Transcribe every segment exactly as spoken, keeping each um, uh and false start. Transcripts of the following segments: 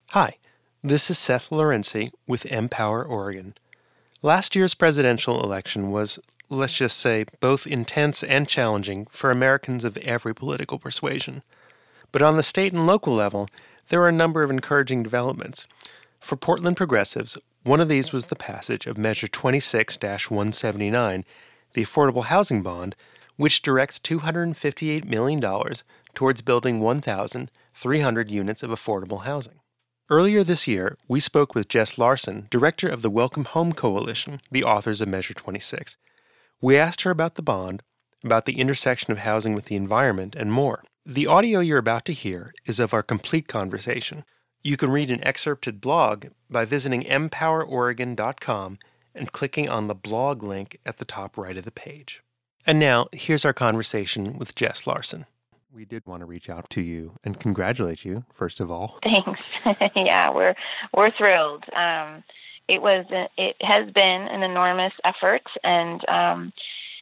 Hi, this is Seth Lorenzi with Empower Oregon. Last year's presidential election was, let's just say, both intense and challenging for Americans of every political persuasion. But on the state and local level, there were a number of encouraging developments. For Portland progressives, one of these was the passage of Measure twenty-six dash one seventy-nine, the Affordable Housing Bond, which directs two hundred fifty-eight million dollars towards building one thousand three hundred units of affordable housing. Earlier this year, we spoke with Jess Larson, director of the Welcome Home Coalition, the authors of Measure twenty-six. We asked her about the bond, about the intersection of housing with the environment, and more. The audio you're about to hear is of our complete conversation. You can read an excerpted blog by visiting empower oregon dot com and clicking on the blog link at the top right of the page. And now, here's our conversation with Jess Larson. We did want to reach out to you and congratulate you, first of all. Thanks. yeah, we're we're thrilled. Um, it was it has been an enormous effort, and um,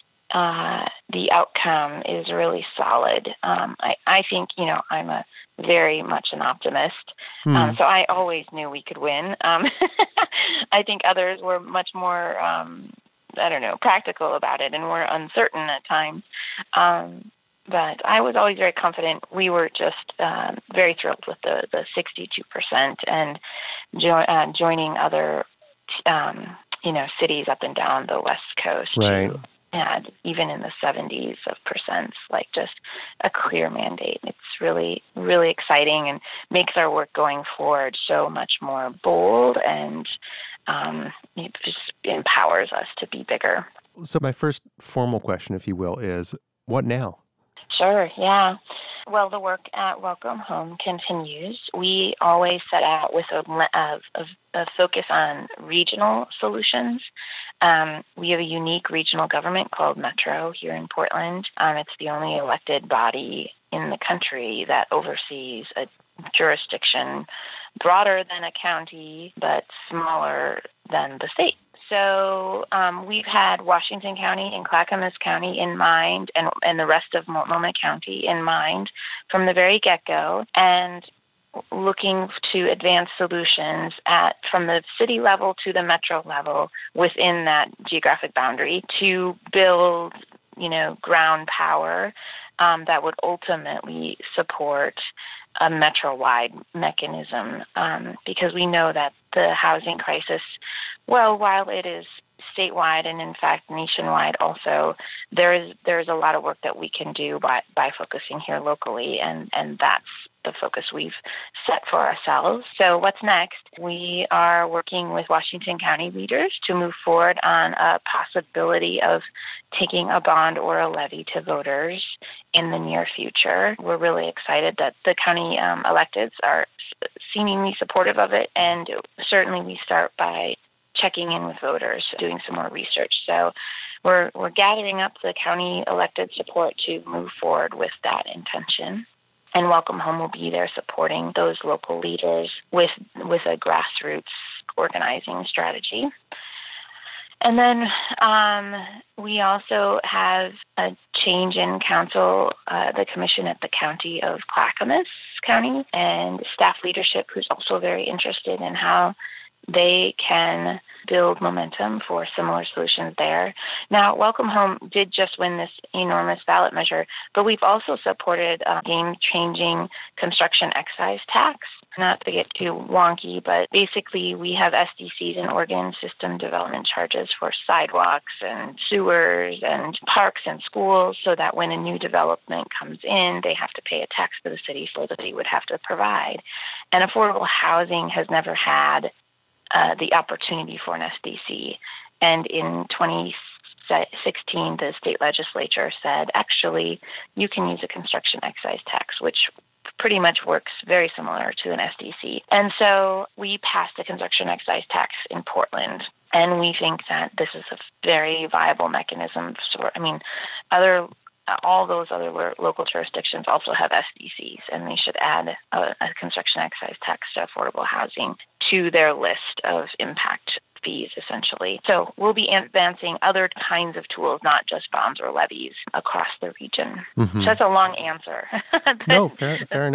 uh, the outcome is really solid. Um, I I think you know I'm a very much an optimist, hmm. um, so I always knew we could win. Um, I think others were much more um, I don't know practical about it, and were uncertain at times. Um, But I was always very confident. We were just um, very thrilled with the, the sixty-two percent and jo- uh, joining other, um, you know, cities up and down the West Coast right. to add even in the seventies of percents, like just a clear mandate. It's really, really exciting and makes our work going forward so much more bold, and um, it just empowers us to be bigger. So my first formal question, if you will, is what now? Sure, yeah. Well, the work at Welcome Home continues. We always set out with a, a, a focus on regional solutions. Um, we have a unique regional government called Metro here in Portland. Um, it's the only elected body in the country that oversees a jurisdiction broader than a county, but smaller than the state. So um, we've had Washington County and Clackamas County in mind, and, and the rest of Multnomah County in mind from the very get-go, and looking to advance solutions at from the city level to the metro level within that geographic boundary to build, you know, ground power um, that would ultimately support a metro-wide mechanism, um, because we know that the housing crisis, well, while it is statewide and in fact nationwide also, there is there is a lot of work that we can do by, by focusing here locally, and, and that's the focus we've set for ourselves. So what's next? We are working with Washington County leaders to move forward on a possibility of taking a bond or a levy to voters in the near future. We're really excited that the county um, electeds are seemingly supportive of it, and certainly we start by checking in with voters, doing some more research. So we're we're gathering up the county elected support to move forward with that intention. And Welcome Home will be there supporting those local leaders with with a grassroots organizing strategy. And then um, we also have a change in council, uh, the commission at the county of Clackamas County, and staff leadership who's also very interested in how they can build momentum for similar solutions there. Now, Welcome Home did just win this enormous ballot measure, but we've also supported a game-changing construction excise tax. Not to get too wonky, but basically we have S D Cs in Oregon, system development charges for sidewalks and sewers and parks and schools, so that when a new development comes in, they have to pay a tax to the city so the city would have to provide. And affordable housing has never had Uh, the opportunity for an S D C. And in twenty sixteen, the state legislature said, actually, you can use a construction excise tax, which pretty much works very similar to an S D C. And so we passed a construction excise tax in Portland, and we think that this is a very viable mechanism. So, I mean, other all those other local jurisdictions also have S D Cs, and they should add a, a construction excise tax to affordable housing to their list of impact fees, essentially. So we'll be advancing other kinds of tools, not just bonds or levies, across the region. Mm-hmm. So that's a long answer. No, fair, fair enough.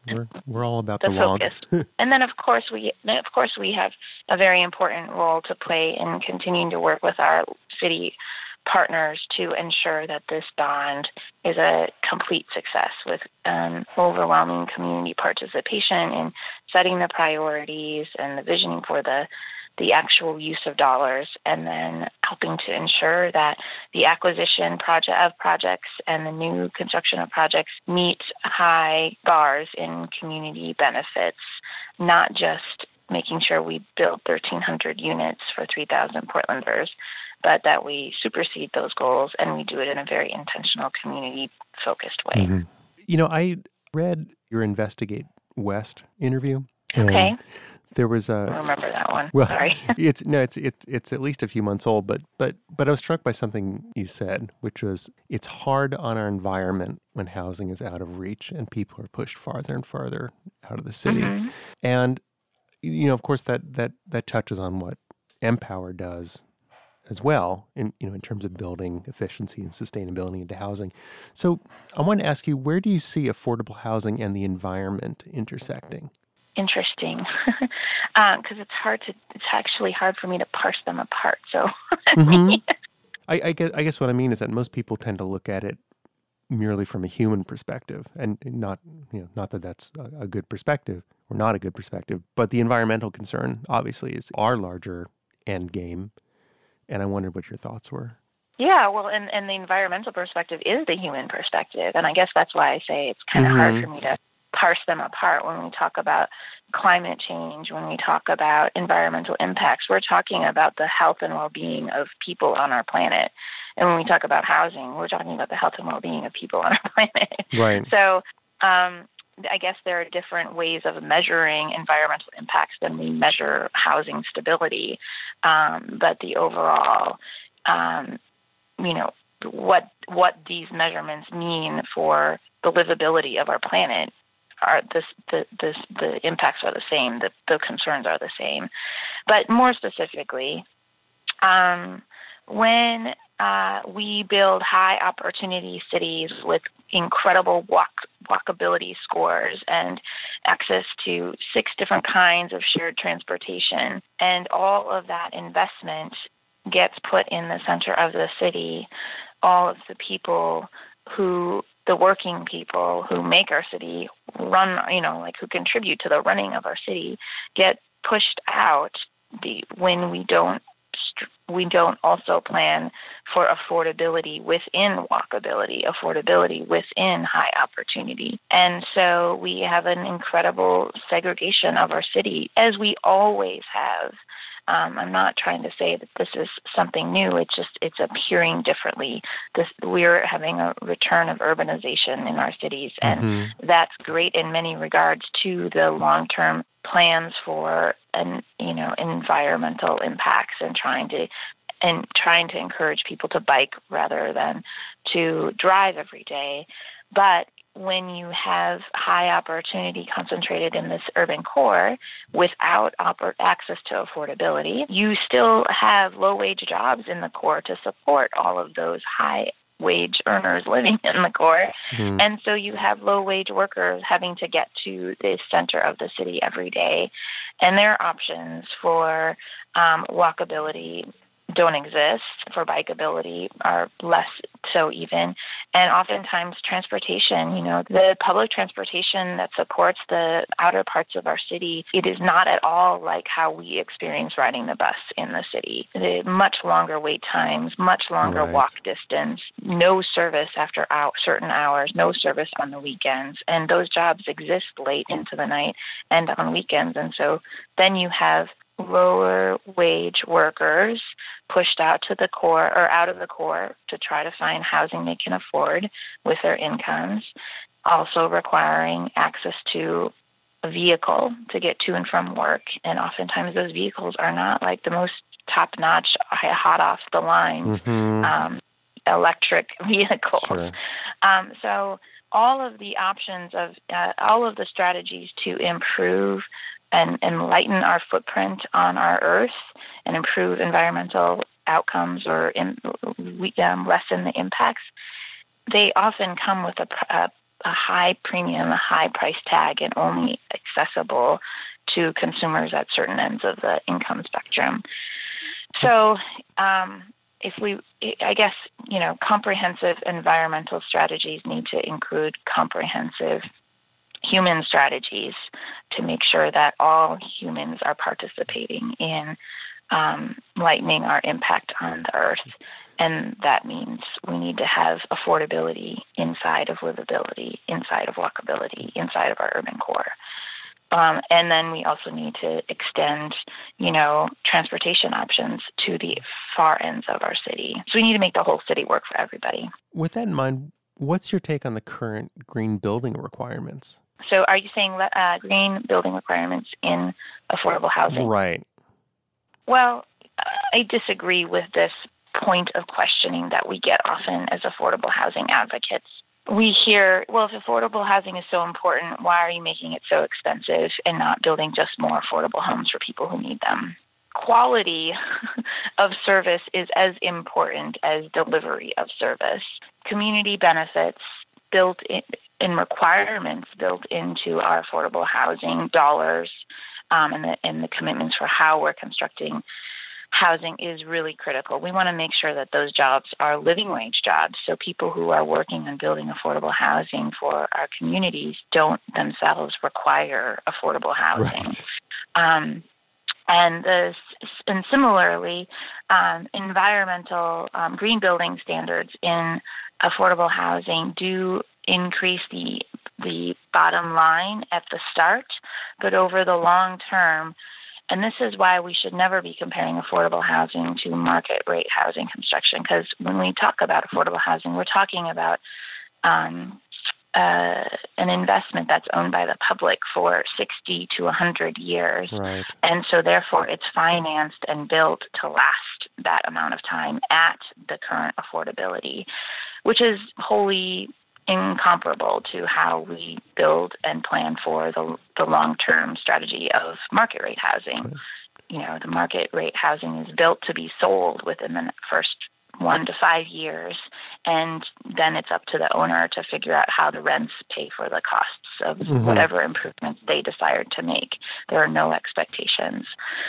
we're we're all about the, the focus. log. And then, of course, we of course we have a very important role to play in continuing to work with our city partners to ensure that this bond is a complete success with um, overwhelming community participation in setting the priorities and the visioning for the the actual use of dollars, and then helping to ensure that the acquisition project of projects and the new construction of projects meet high bars in community benefits, not just making sure we build thirteen hundred units for three thousand Portlanders, but that we supersede those goals and we do it in a very intentional, community-focused way. Mm-hmm. You know, I read your Investigate West interview. Okay. There was a. I remember that one. Well, Sorry. it's no, it's it's it's at least a few months old, but but but I was struck by something you said, which was it's hard on our environment when housing is out of reach and people are pushed farther and farther out of the city, Mm-hmm. and you know, of course, that that that touches on what Empower does as well, in you know, in terms of building efficiency and sustainability into housing. So I want to ask you, where do you see affordable housing and the environment intersecting? Interesting, because um, it's hard to. It's actually hard for me to parse them apart. So, mm-hmm. I, I guess I guess what I mean is that most people tend to look at it merely from a human perspective, and not you know not that that's a, a good perspective or not a good perspective, but the environmental concern obviously is our larger end game. And I wondered what your thoughts were. Yeah, well, and, and the environmental perspective is the human perspective, and I guess that's why I say it's kind of mm-hmm. hard for me to parse them apart. When we talk about climate change, when we talk about environmental impacts, we're talking about the health and well-being of people on our planet. And when we talk about housing, we're talking about the health and well-being of people on our planet. Right. So um, I guess there are different ways of measuring environmental impacts than we measure housing stability. Um, but the overall, um, you know, what what these measurements mean for the livability of our planet are this, the, this, the impacts are the same, the, the concerns are the same. But more specifically, um, when uh, we build high opportunity cities with incredible walk, walkability scores and access to six different kinds of shared transportation, and all of that investment gets put in the center of the city, all of the people who the working people who make our city run, you know, like who contribute to the running of our city, get pushed out the, when we don't we don't also plan for affordability within walkability, affordability within high opportunity. And so we have an incredible segregation of our city, as we always have. Um, I'm not trying to say that this is something new. It's just it's appearing differently. This, we're having a return of urbanization in our cities, and mm-hmm. that's great in many regards to the long-term plans for and you know environmental impacts and trying to and trying to encourage people to bike rather than to drive every day. But when you have high opportunity concentrated in this urban core without oppor- access to affordability, you still have low-wage jobs in the core to support all of those high-wage earners living in the core. Mm-hmm. And so you have low-wage workers having to get to the center of the city every day. And their options for um, walkability don't exist, for bikeability are less so even. And oftentimes transportation, you know, the public transportation that supports the outer parts of our city, it is not at all like how we experience riding the bus in the city. The much longer wait times, much longer right. walk distance, no service after out certain hours, no service on the weekends. And those jobs exist late into the night and on weekends. And so then you have lower wage workers pushed out to the core or out of the core to try to find housing they can afford with their incomes, also requiring access to a vehicle to get to and from work. And oftentimes those vehicles are not like the most top-notch, hot off the line mm-hmm. um, electric vehicles. Sure. Um, so all of the options of uh, all of the strategies to improve and, and lighten our footprint on our earth and improve environmental outcomes or in, we, um, lessen the impacts, they often come with a, a, a high premium, a high price tag, and only accessible to consumers at certain ends of the income spectrum. So um, if we, I guess, you know, comprehensive environmental strategies need to include comprehensive human strategies to make sure that all humans are participating in um, lightening our impact on the earth. And that means we need to have affordability inside of livability, inside of walkability, inside of our urban core. Um, and then we also need to extend, you know, transportation options to the far ends of our city. So we need to make the whole city work for everybody. With that in mind, what's your take on the current green building requirements? So are you saying uh, green building requirements in affordable housing? Right. Well, I disagree with this point of questioning that we get often as affordable housing advocates. We hear, well, if affordable housing is so important, why are you making it so expensive and not building just more affordable homes for people who need them? Quality of service is as important as delivery of service. Community benefits built in, in requirements built into our affordable housing dollars um, and, the, and the commitments for how we're constructing housing is really critical. We want to make sure that those jobs are living wage jobs, so people who are working on building affordable housing for our communities don't themselves require affordable housing. Right. Um, and, the, and similarly, um, environmental um, green building standards in affordable housing do increase the the bottom line at the start, but over the long term. And this is why we should never be comparing affordable housing to market rate housing construction, because when we talk about affordable housing, we're talking about um, uh, an investment that's owned by the public for sixty to one hundred years. Right. And so therefore it's financed and built to last that amount of time at the current affordability, which is wholly incomparable to how we build and plan for the, the long-term strategy of market rate housing. Right. You know, the market rate housing is built to be sold within the first one to five years, and then it's up to the owner to figure out how the rents pay for the costs of mm-hmm. whatever improvements they decide to make. There are no expectations.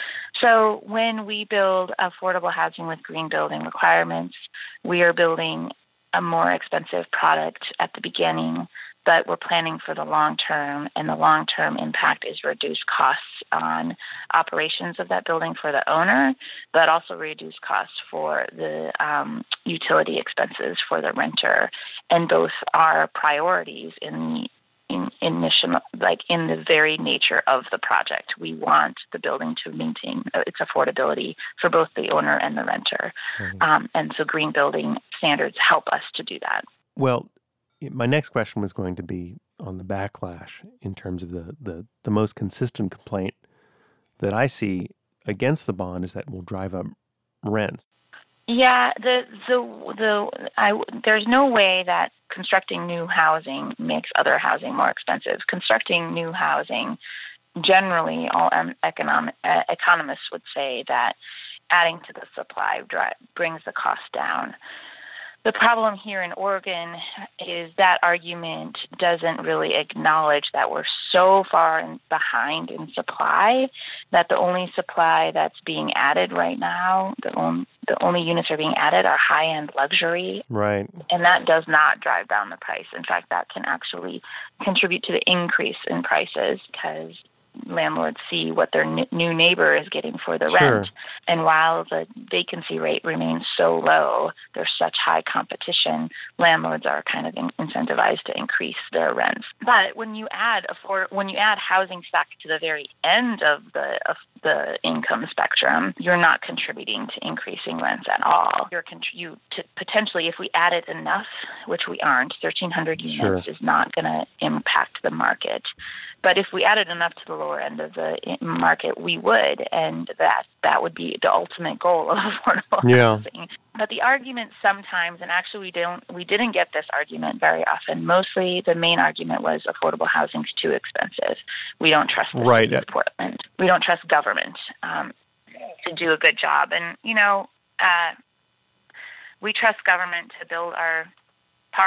So when we build affordable housing with green building requirements, we are building a more expensive product at the beginning, but we're planning for the long term, and the long-term impact is reduced costs on operations of that building for the owner, but also reduced costs for the um, utility expenses for the renter. And both are priorities in the in, in mission, like in the very nature of the project. We want the building to maintain its affordability for both the owner and the renter. Mm-hmm. Um, and so green building standards help us to do that. Well, my next question was going to be on the backlash in terms of the, the, the most consistent complaint that I see against the bond is that it will drive up rents. Yeah, the the the I, there's no way that constructing new housing makes other housing more expensive. Constructing new housing, generally, all um, economic uh, economists would say that adding to the supply drive, brings the cost down. The problem here in Oregon is that argument doesn't really acknowledge that we're so far in, behind in supply that the only supply that's being added right now, the only, the only units are being added are high-end luxury. Right. And that does not drive down the price. In fact, that can actually contribute to the increase in prices because landlords see what their n- new neighbor is getting for the sure. rent. And while the vacancy rate remains so low, there's such high competition, landlords are kind of in- incentivized to increase their rents. But when you add afford- when you add housing stock to the very end of the of the income spectrum, you're not contributing to increasing rents at all. You're con- you to potentially, if we added enough, which we aren't, thirteen hundred units sure. is not going to impact the market. But if we added enough to the lower end of the market, we would, and that that would be the ultimate goal of affordable yeah. housing. But the argument sometimes, and actually we don't, we didn't get this argument very often. Mostly, the main argument was affordable housing's too expensive. We don't trust the right. city of Portland. We don't trust government um, to do a good job. And you know, uh, we trust government to build our parks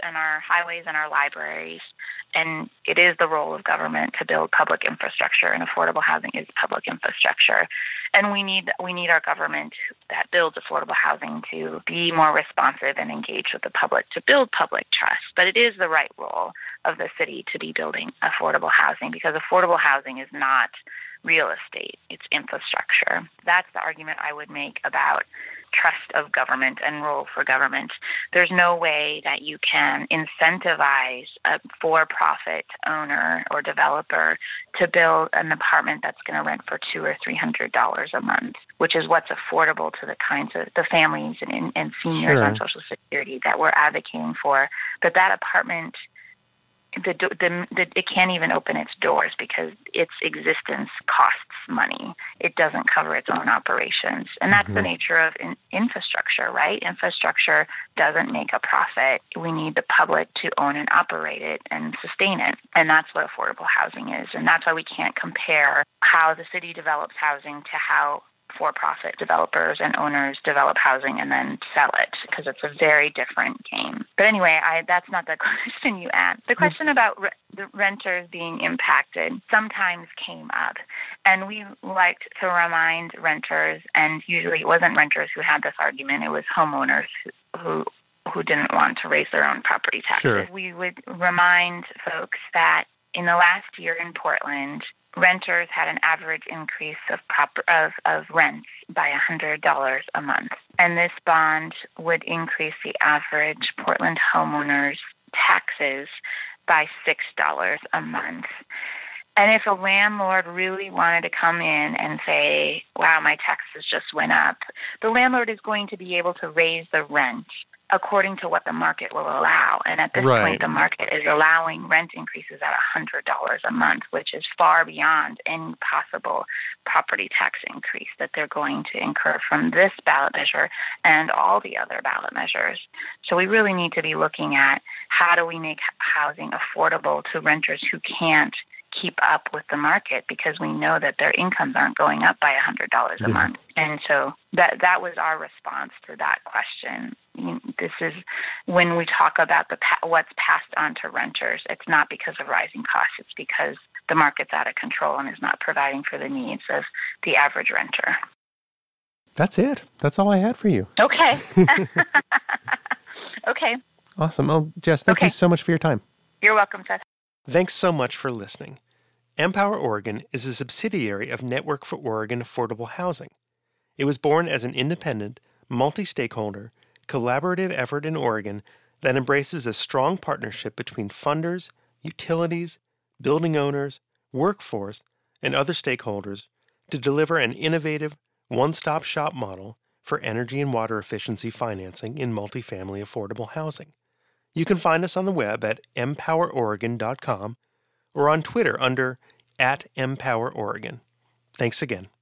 and our highways and our libraries. And it is the role of government to build public infrastructure, and affordable housing is public infrastructure. And we need we need our government that builds affordable housing to be more responsive and engage with the public to build public trust. But it is the right role of the city to be building affordable housing, because affordable housing is not real estate, it's infrastructure. That's the argument I would make about trust of government and role for government. There's no way that you can incentivize a for-profit owner or developer to build an apartment that's going to rent for two or three hundred dollars a month, which is what's affordable to the kinds of the families and, and seniors Sure. on Social Security that we're advocating for. But that apartment, The, the, the, it can't even open its doors because its existence costs money. It doesn't cover its own operations. And that's mm-hmm. the nature of in, infrastructure, right? Infrastructure doesn't make a profit. We need the public to own and operate it and sustain it. And that's what affordable housing is. And that's why we can't compare how the city develops housing to how for-profit developers and owners develop housing and then sell it, because it's a very different game. But anyway, I, that's not the question you asked. The question about re- the renters being impacted sometimes came up, and we liked to remind renters, and usually it wasn't renters who had this argument, it was homeowners who, who who didn't want to raise their own property taxes. Sure. We would remind folks that in the last year in Portland, renters had an average increase of proper, of, of rents by one hundred dollars a month. And this bond would increase the average Portland homeowner's taxes by six dollars a month. And if a landlord really wanted to come in and say, wow, my taxes just went up, the landlord is going to be able to raise the rent according to what the market will allow. And at this Right. point, the market is allowing rent increases at one hundred dollars a month, which is far beyond any possible property tax increase that they're going to incur from this ballot measure and all the other ballot measures. So we really need to be looking at how do we make housing affordable to renters who can't keep up with the market, because we know that their incomes aren't going up by one hundred dollars a Yeah. month. And so that that was our response to that question. You- This is when we talk about the pa- what's passed on to renters, it's not because of rising costs, it's because the market's out of control and is not providing for the needs of the average renter. That's it. That's all I had for you. Okay. Okay. Awesome. Oh, Jess, thank Okay. you so much for your time. You're welcome, Seth. Thanks so much for listening. Empower Oregon is a subsidiary of Network for Oregon Affordable Housing. It was born as an independent, multi-stakeholder, collaborative effort in Oregon that embraces a strong partnership between funders, utilities, building owners, workforce, and other stakeholders to deliver an innovative, one-stop shop model for energy and water efficiency financing in multifamily affordable housing. You can find us on the web at empower oregon dot com or on Twitter under at empower oregon. Thanks again.